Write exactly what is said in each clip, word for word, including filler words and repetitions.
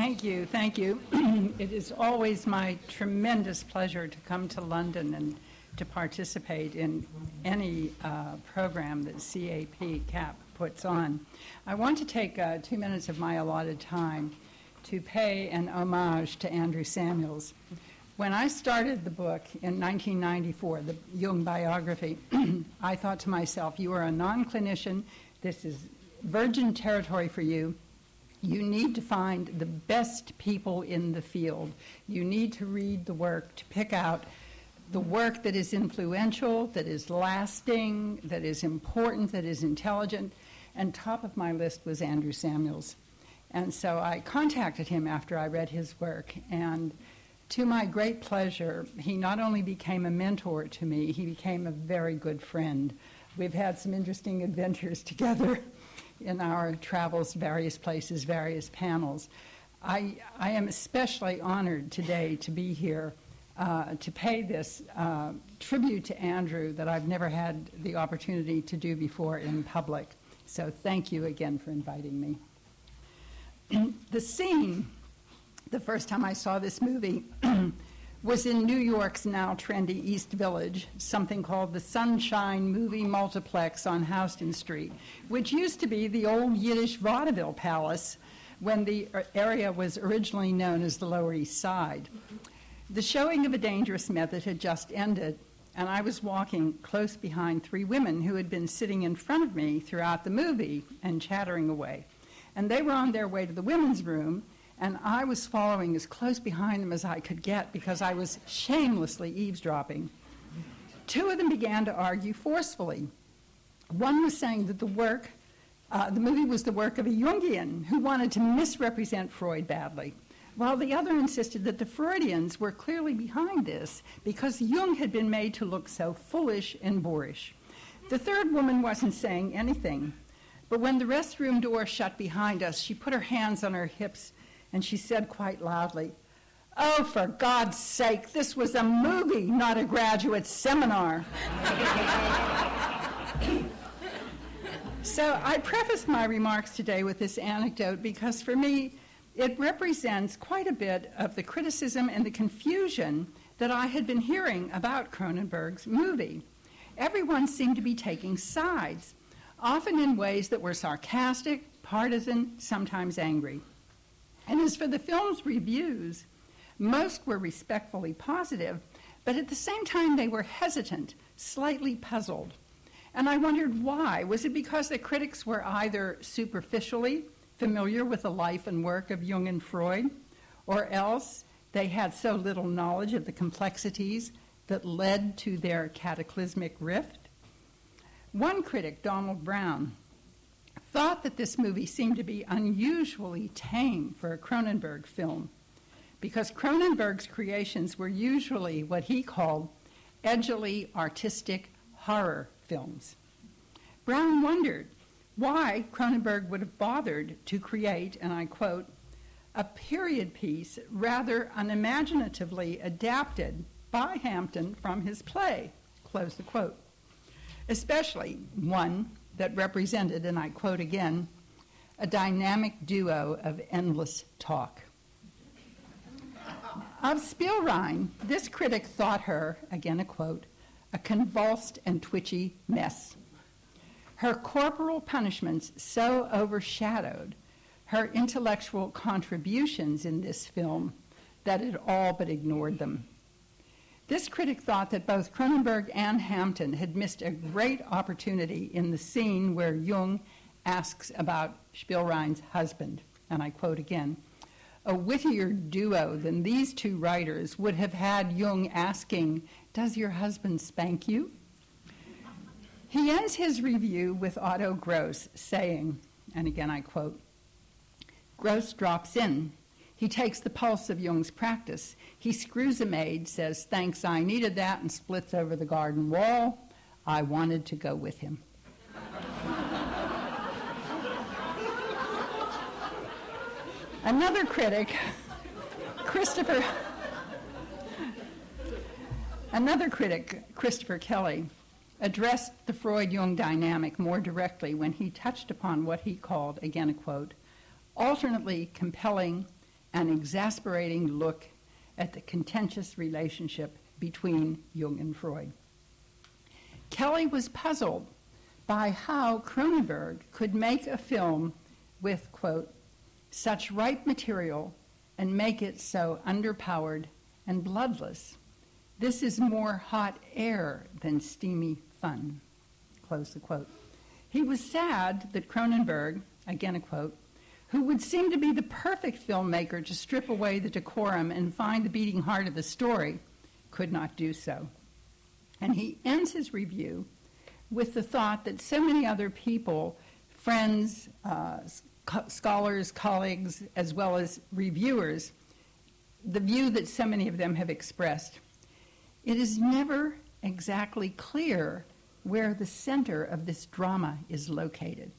Thank you, thank you. It is always my tremendous pleasure to come to London and to participate in any uh, program that C A P, C A P, puts on. I want to take uh, two minutes of my allotted time to pay an homage to Andrew Samuels. When I started the book in nineteen ninety-four, the Jung biography, I thought to myself, you are a non-clinician, this is virgin territory for you. You need to find the best people in the field. You need to read the work to pick out the work that is influential, that is lasting, that is important, that is intelligent. And top of my list was Andrew Samuels. And so I contacted him after I read his work. And to my great pleasure, he not only became a mentor to me, he became a very good friend. We've had some interesting adventures together in our travels, various places, various panels. I, I am especially honored today to be here uh, to pay this uh, tribute to Andrew that I've never had the opportunity to do before in public. So thank you again for inviting me. The scene, the first time I saw this movie, was in New York's now trendy East Village, something called the Sunshine Movie Multiplex on Houston Street, which used to be the old Yiddish vaudeville palace when the area was originally known as the Lower East Side. The showing of A Dangerous Method had just ended, and I was walking close behind three women who had been sitting in front of me throughout the movie and chattering away. And they were on their way to the women's room, and I was following as close behind them as I could get because I was shamelessly eavesdropping. Two of them began to argue forcefully. One was saying that the work, uh, the movie was the work of a Jungian who wanted to misrepresent Freud badly, while the other insisted that the Freudians were clearly behind this because Jung had been made to look so foolish and boorish. The third woman wasn't saying anything, but when the restroom door shut behind us, she put her hands on her hips and she said quite loudly, "Oh, for God's sake, this was a movie, not a graduate seminar." So I prefaced my remarks today with this anecdote because for me, it represents quite a bit of the criticism and the confusion that I had been hearing about Cronenberg's movie. Everyone seemed to be taking sides, often in ways that were sarcastic, partisan, sometimes angry. And as for the film's reviews, most were respectfully positive, but at the same time they were hesitant, slightly puzzled. And I wondered why. Was it because the critics were either superficially familiar with the life and work of Jung and Freud, or else they had so little knowledge of the complexities that led to their cataclysmic rift? One critic, Donald Brown, thought that this movie seemed to be unusually tame for a Cronenberg film because Cronenberg's creations were usually what he called edgily artistic horror films. Brown wondered why Cronenberg would have bothered to create, and I quote, a period piece rather unimaginatively adapted by Hampton from his play, close the quote, especially one that represented, and I quote again, a dynamic duo of endless talk. Of Spielrein, this critic thought her, again a quote, a convulsed and twitchy mess. Her corporal punishments so overshadowed her intellectual contributions in this film that it all but ignored them. This critic thought that both Cronenberg and Hampton had missed a great opportunity in the scene where Jung asks about Spielrein's husband, and I quote again, a wittier duo than these two writers would have had Jung asking, "Does your husband spank you?" He ends his review with Otto Gross saying, and again I quote, Gross drops in. He takes the pulse of Jung's practice. He screws a maid, says, "Thanks, I needed that," and splits over the garden wall. I wanted to go with him. Another critic, Christopher, another critic, Christopher Kelly, addressed the Freud-Jung dynamic more directly when he touched upon what he called, again a quote, alternately compelling an exasperating look at the contentious relationship between Jung and Freud. Kelly was puzzled by how Cronenberg could make a film with, quote, such ripe material and make it so underpowered and bloodless. This is more hot air than steamy fun, close the quote. He was sad that Cronenberg, again a quote, who would seem to be the perfect filmmaker to strip away the decorum and find the beating heart of the story, could not do so. And he ends his review with the thought that so many other people, friends, uh, sc- scholars, colleagues, as well as reviewers, the view that so many of them have expressed. It is never exactly clear where the center of this drama is located.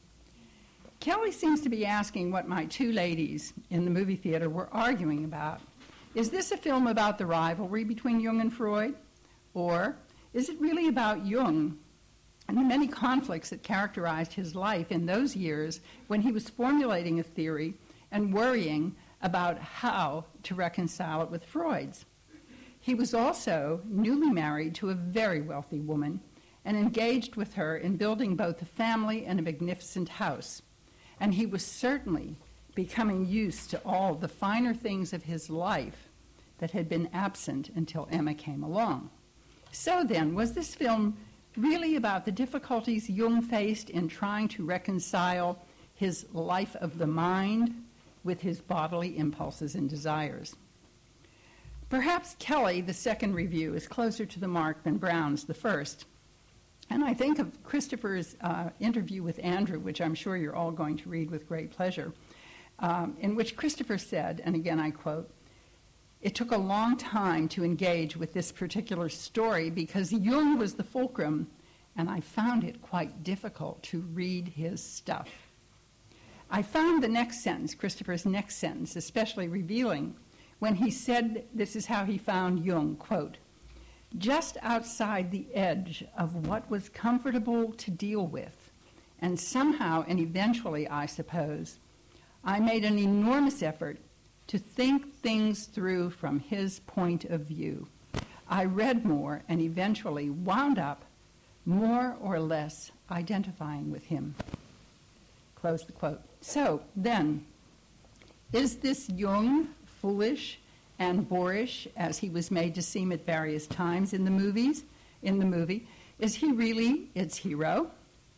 Kelly seems to be asking what my two ladies in the movie theater were arguing about. Is this a film about the rivalry between Jung and Freud? Or is it really about Jung and the many conflicts that characterized his life in those years when he was formulating a theory and worrying about how to reconcile it with Freud's? He was also newly married to a very wealthy woman and engaged with her in building both a family and a magnificent house. And he was certainly becoming used to all the finer things of his life that had been absent until Emma came along. So then, was this film really about the difficulties Jung faced in trying to reconcile his life of the mind with his bodily impulses and desires? Perhaps Kelly, the second review, is closer to the mark than Brown's, the first. And I think of Christopher's uh, interview with Andrew, which I'm sure you're all going to read with great pleasure, um, in which Christopher said, and again I quote, "It took a long time to engage with this particular story because Jung was the fulcrum, and I found it quite difficult to read his stuff." I found the next sentence, Christopher's next sentence, especially revealing when he said this is how he found Jung, quote, "Just outside the edge of what was comfortable to deal with, and somehow and eventually, I suppose, I made an enormous effort to think things through from his point of view. I read more and eventually wound up more or less identifying with him." Close the quote. So then, is this Jung foolish and boorish, as he was made to seem at various times in the movies, in the movie? Is he really its hero?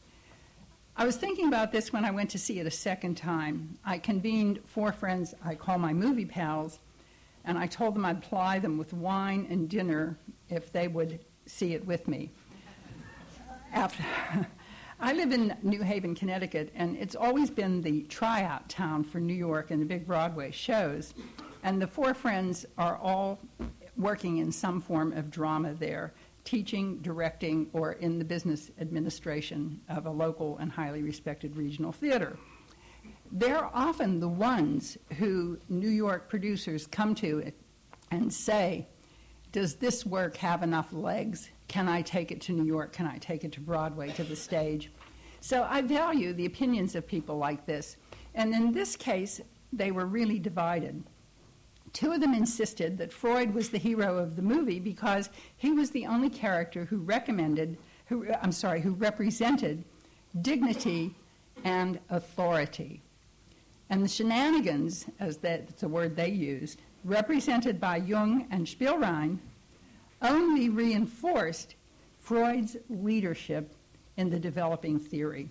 I was thinking about this when I went to see it a second time. I convened four friends I call my movie pals, and I told them I'd ply them with wine and dinner if they would see it with me. After, I live in New Haven, Connecticut, and it's always been the tryout town for New York and the big Broadway shows. And the four friends are all working in some form of drama there, teaching, directing, or in the business administration of a local and highly respected regional theater. They're often the ones who New York producers come to and say, does this work have enough legs? Can I take it to New York? Can I take it to Broadway, to the stage? So I value the opinions of people like this. And in this case, they were really divided. Two of them insisted that Freud was the hero of the movie because he was the only character who recommended, who, I'm sorry, who represented dignity and authority. And the shenanigans, as that's the word they used, represented by Jung and Spielrein, only reinforced Freud's leadership in the developing theory.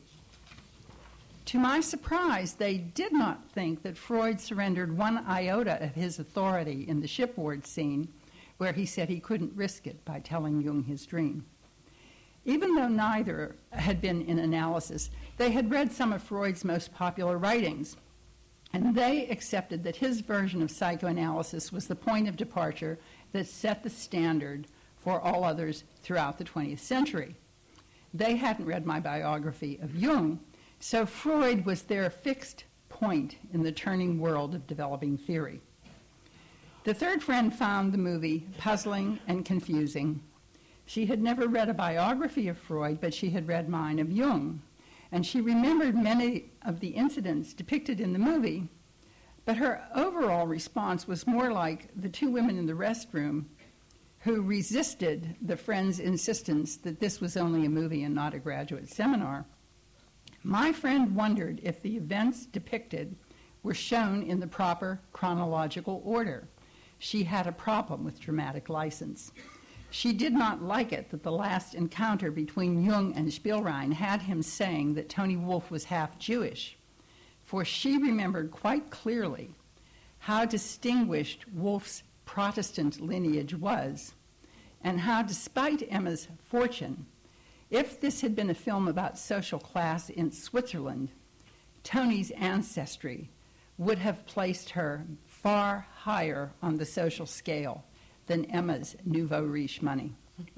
To my surprise, they did not think that Freud surrendered one iota of his authority in the shipboard scene, where he said he couldn't risk it by telling Jung his dream. Even though neither had been in analysis, they had read some of Freud's most popular writings, and they accepted that his version of psychoanalysis was the point of departure that set the standard for all others throughout the twentieth century. They hadn't read my biography of Jung, so Freud was their fixed point in the turning world of developing theory. The third friend found the movie puzzling and confusing. She had never read a biography of Freud, but she had read mine of Jung, and she remembered many of the incidents depicted in the movie, But her overall response was more like the two women in the restroom who resisted the friend's insistence that this was only a movie and not a graduate seminar. My friend wondered if the events depicted were shown in the proper chronological order. She had a problem with dramatic license. She did not like it that the last encounter between Jung and Spielrein had him saying that Tony Wolff was half Jewish, for she remembered quite clearly how distinguished Wolff's Protestant lineage was, and how, despite Emma's fortune, if this had been a film about social class in Switzerland, Tony's ancestry would have placed her far higher on the social scale than Emma's nouveau riche money.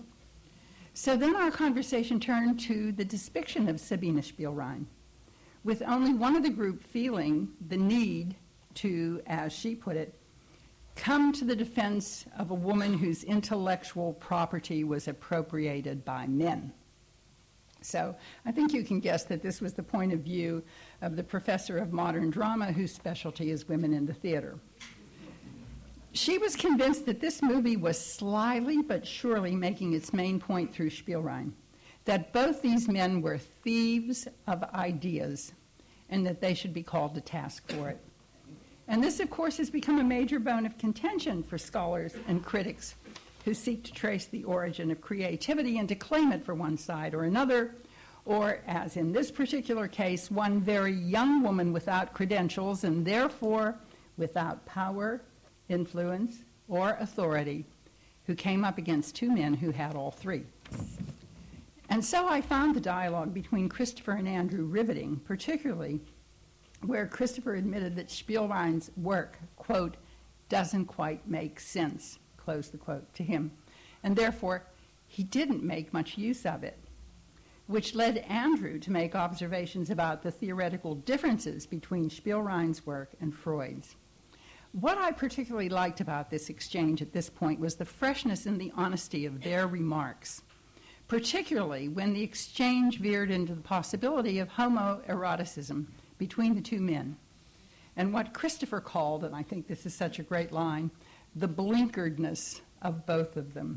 So then our conversation turned to the depiction of Sabine Spielrein, with only one of the group feeling the need to, as she put it, come to the defense of a woman whose intellectual property was appropriated by men. So I think you can guess that this was the point of view of the professor of modern drama whose specialty is women in the theater. She was convinced that this movie was slyly but surely making its main point through Spielrein, that both these men were thieves of ideas and that they should be called to task for it. And this, of course, has become a major bone of contention for scholars and critics who seek to trace the origin of creativity and to claim it for one side or another, or, as in this particular case, one very young woman without credentials and therefore without power, influence, or authority, who came up against two men who had all three. And so I found the dialogue between Christopher and Andrew riveting, particularly where Christopher admitted that Spielrein's work, quote, doesn't quite make sense, close the quote, to him, and therefore he didn't make much use of it, which led Andrew to make observations about the theoretical differences between Spielrein's work and Freud's. What I particularly liked about this exchange at this point was the freshness and the honesty of their remarks, particularly when the exchange veered into the possibility of homoeroticism between the two men, and what Christopher called, and I think this is such a great line, the blinkeredness of both of them.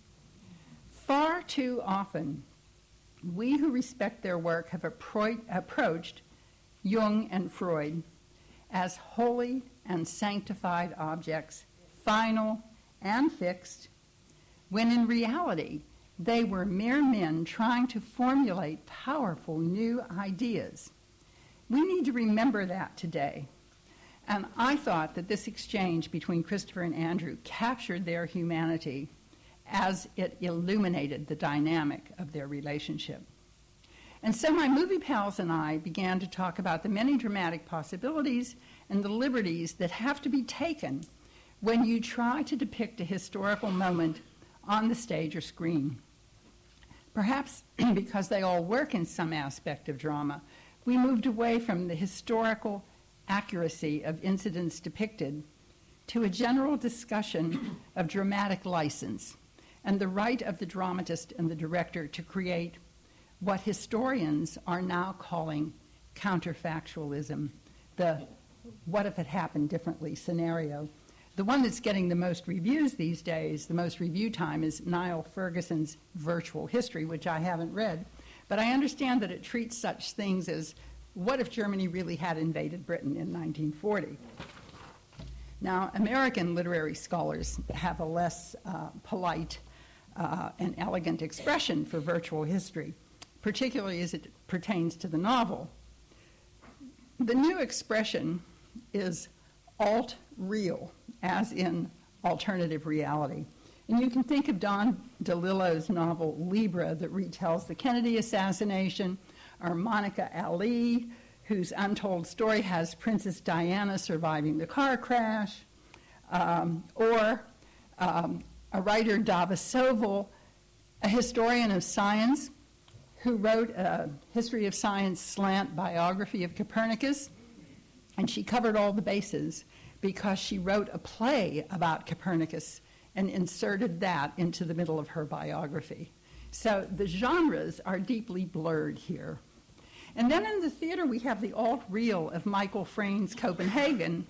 Far too often, we who respect their work have appro- approached Jung and Freud as holy and sanctified objects, final and fixed, when in reality they were mere men trying to formulate powerful new ideas. We need to remember that today. And I thought that this exchange between Christopher and Andrew captured their humanity as it illuminated the dynamic of their relationship. And so my movie pals and I began to talk about the many dramatic possibilities and the liberties that have to be taken when you try to depict a historical moment on the stage or screen. Perhaps because they all work in some aspect of drama, we moved away from the historical accuracy of incidents depicted to a general discussion of dramatic license and the right of the dramatist and the director to create what historians are now calling counterfactualism, the what if it happened differently scenario. The one that's getting the most reviews these days, the most review time, is Niall Ferguson's Virtual History, which I haven't read. But I understand that it treats such things as, what if Germany really had invaded Britain in nineteen forty? Now, American literary scholars have a less uh, polite uh, and elegant expression for virtual history, particularly as it pertains to the novel. The new expression is alt-real, as in alternative reality. And you can think of Don DeLillo's novel Libra that retells the Kennedy assassination, or Monica Ali, whose untold story has Princess Diana surviving the car crash, um, or um, a writer, Dava Sobel, a historian of science, who wrote a History of Science slant biography of Copernicus, and she covered all the bases because she wrote a play about Copernicus and inserted that into the middle of her biography. So the genres are deeply blurred here. And then in the theater we have the alt-real of Michael Frayn's Copenhagen,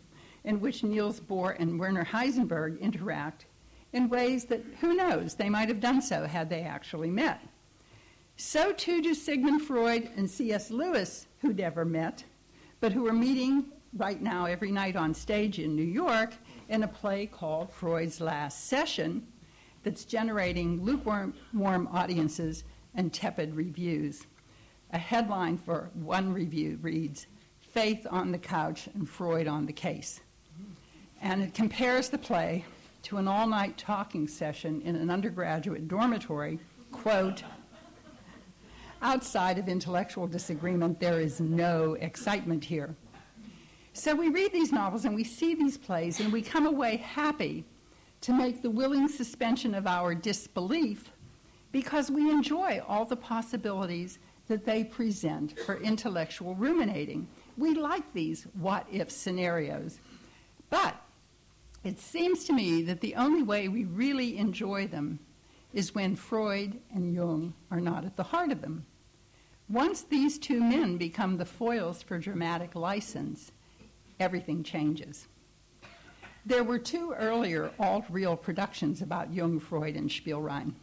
in which Niels Bohr and Werner Heisenberg interact in ways that, who knows, they might have done so had they actually met. So too do Sigmund Freud and C S Lewis, who never met, but who are meeting right now every night on stage in New York in a play called Freud's Last Session that's generating lukewarm warm audiences and tepid reviews. A headline for one review reads, "Faith on the Couch and Freud on the Case." And it compares the play to an all-night talking session in an undergraduate dormitory, quote, "Outside of intellectual disagreement, there is no excitement here." So we read these novels and we see these plays and we come away happy to make the willing suspension of our disbelief because we enjoy all the possibilities that they present for intellectual ruminating. We like these what-if scenarios. But it seems to me that the only way we really enjoy them is when Freud and Jung are not at the heart of them. Once these two men become the foils for dramatic license, everything changes. There were two earlier alt-real productions about Jung, Freud, and Spielrein.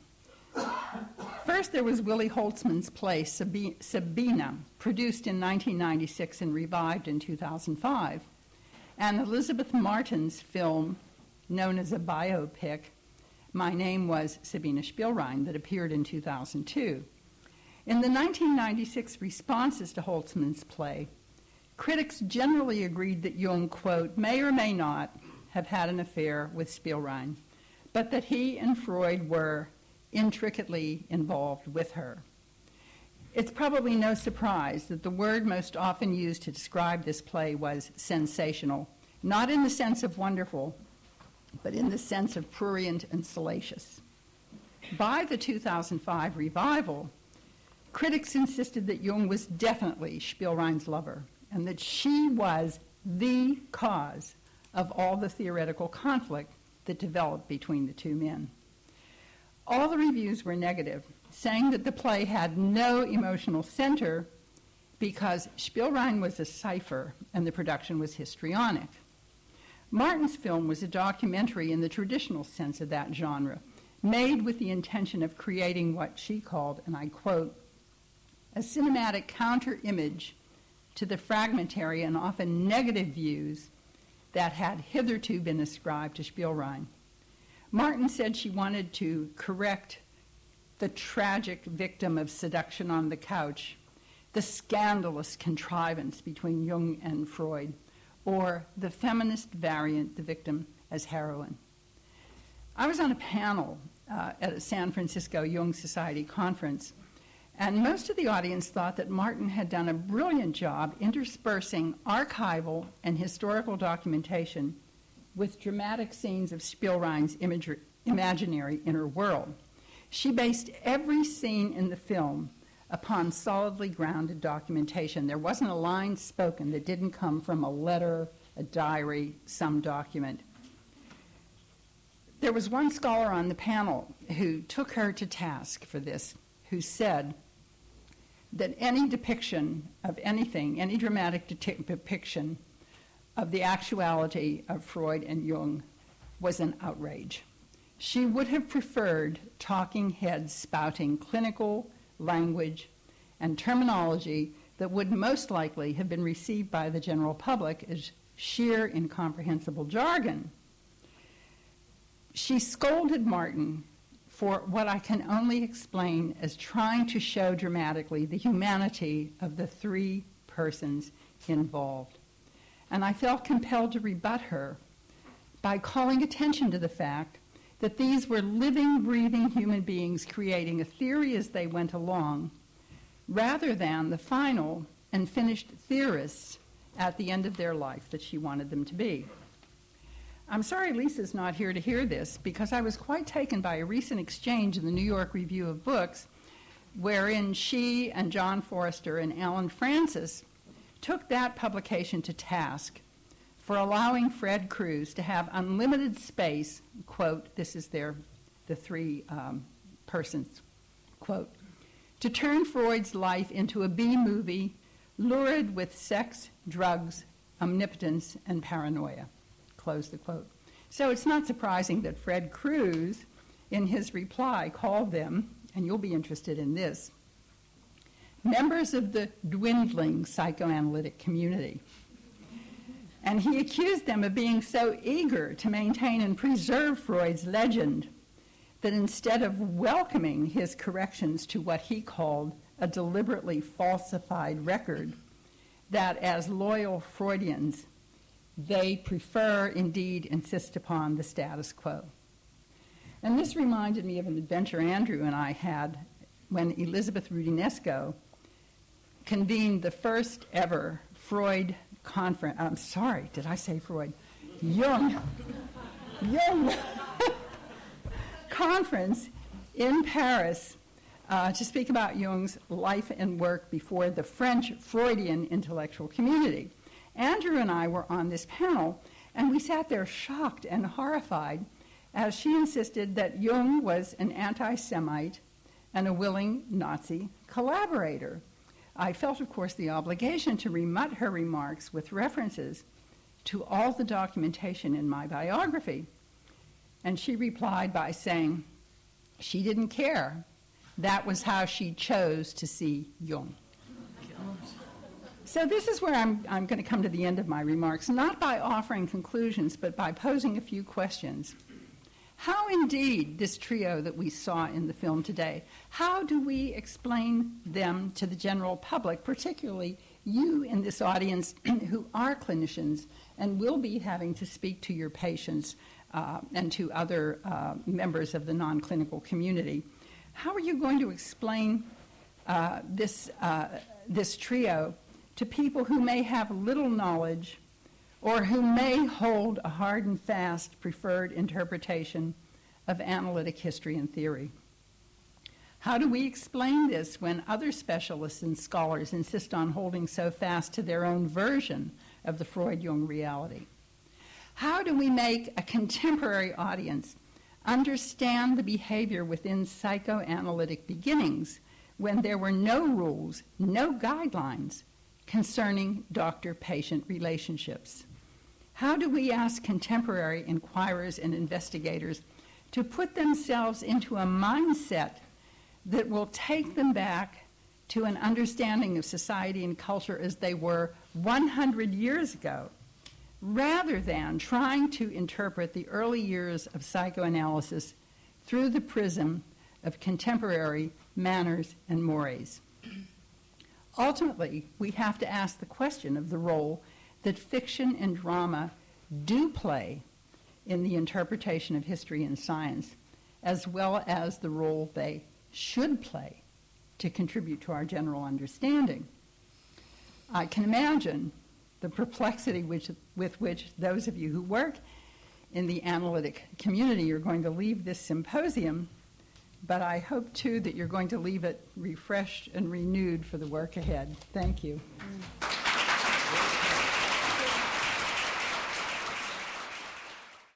First, there was Willi Holtzmann's play Sabina, produced in nineteen ninety-six and revived in two thousand five, and Elizabeth Martin's film, known as a biopic, My Name Was Sabina Spielrein, that appeared in two thousand two. In the nineteen ninety-six responses to Holtzmann's play, critics generally agreed that Jung, quote, may or may not have had an affair with Spielrein, but that he and Freud were intricately involved with her. It's probably no surprise that the word most often used to describe this play was sensational, not in the sense of wonderful, but in the sense of prurient and salacious. By the two thousand five revival, critics insisted that Jung was definitely Spielrein's lover and that she was the cause of all the theoretical conflict that developed between the two men. All the reviews were negative, saying that the play had no emotional center because Spielrein was a cipher and the production was histrionic. Martin's film was a documentary in the traditional sense of that genre, made with the intention of creating what she called, and I quote, a cinematic counter-image to the fragmentary and often negative views that had hitherto been ascribed to Spielrein. Martin said she wanted to correct the tragic victim of seduction on the couch, the scandalous contrivance between Jung and Freud, or the feminist variant, the victim as heroine. I was on a panel uh, at a San Francisco Jung Society conference, and most of the audience thought that Martin had done a brilliant job interspersing archival and historical documentation with dramatic scenes of Spielrein's imagery, imaginary inner world. She based every scene in the film upon solidly grounded documentation. There wasn't a line spoken that didn't come from a letter, a diary, some document. There was one scholar on the panel who took her to task for this, who said that any depiction of anything, any dramatic de- depiction of the actuality of Freud and Jung was an outrage. She would have preferred talking heads spouting clinical language and terminology that would most likely have been received by the general public as sheer incomprehensible jargon. She scolded Martin for what I can only explain as trying to show dramatically the humanity of the three persons involved. And I felt compelled to rebut her by calling attention to the fact that these were living, breathing human beings creating a theory as they went along, rather than the final and finished theorists at the end of their life that she wanted them to be. I'm sorry Lisa's not here to hear this, because I was quite taken by a recent exchange in the New York Review of Books, wherein she and John Forrester and Alan Francis took that publication to task for allowing Fred Cruz to have unlimited space, quote, this is their, the three um, persons, quote, to turn Freud's life into a B-movie lurid with sex, drugs, omnipotence, and paranoia. close the quote. So it's not surprising that Fred Cruz, in his reply, called them, and you'll be interested in this, members of the dwindling psychoanalytic community. And he accused them of being so eager to maintain and preserve Freud's legend that instead of welcoming his corrections to what he called a deliberately falsified record, that as loyal Freudians, they prefer, indeed insist upon, the status quo. And this reminded me of an adventure Andrew and I had when Elizabeth Roudinesco convened the first ever Freud conference. I'm sorry, did I say Freud? Jung. Jung conference in Paris uh, to speak about Jung's life and work before the French Freudian intellectual community. Andrew and I were on this panel, and we sat there shocked and horrified as she insisted that Jung was an anti-Semite and a willing Nazi collaborator. I felt, of course, the obligation to rebut her remarks with references to all the documentation in my biography. And she replied by saying she didn't care. That was how she chose to see Jung. So this is where I'm, I'm going to come to the end of my remarks, not by offering conclusions, but by posing a few questions. How indeed this trio that we saw in the film today, how do we explain them to the general public, particularly you in this audience who are clinicians and will be having to speak to your patients uh, and to other uh, members of the non-clinical community? How are you going to explain uh, this, uh, this trio to people who may have little knowledge or who may hold a hard and fast preferred interpretation of analytic history and theory? How do we explain this when other specialists and scholars insist on holding so fast to their own version of the Freud-Jung reality? How do we make a contemporary audience understand the behavior within psychoanalytic beginnings when there were no rules, no guidelines concerning doctor-patient relationships? How do we ask contemporary inquirers and investigators to put themselves into a mindset that will take them back to an understanding of society and culture as they were one hundred years ago, rather than trying to interpret the early years of psychoanalysis through the prism of contemporary manners and mores? Ultimately, we have to ask the question of the role that fiction and drama do play in the interpretation of history and science, as well as the role they should play to contribute to our general understanding. I can imagine the perplexity which, with which those of you who work in the analytic community are going to leave this symposium, but I hope, too, that you're going to leave it refreshed and renewed for the work ahead. Thank you. Mm.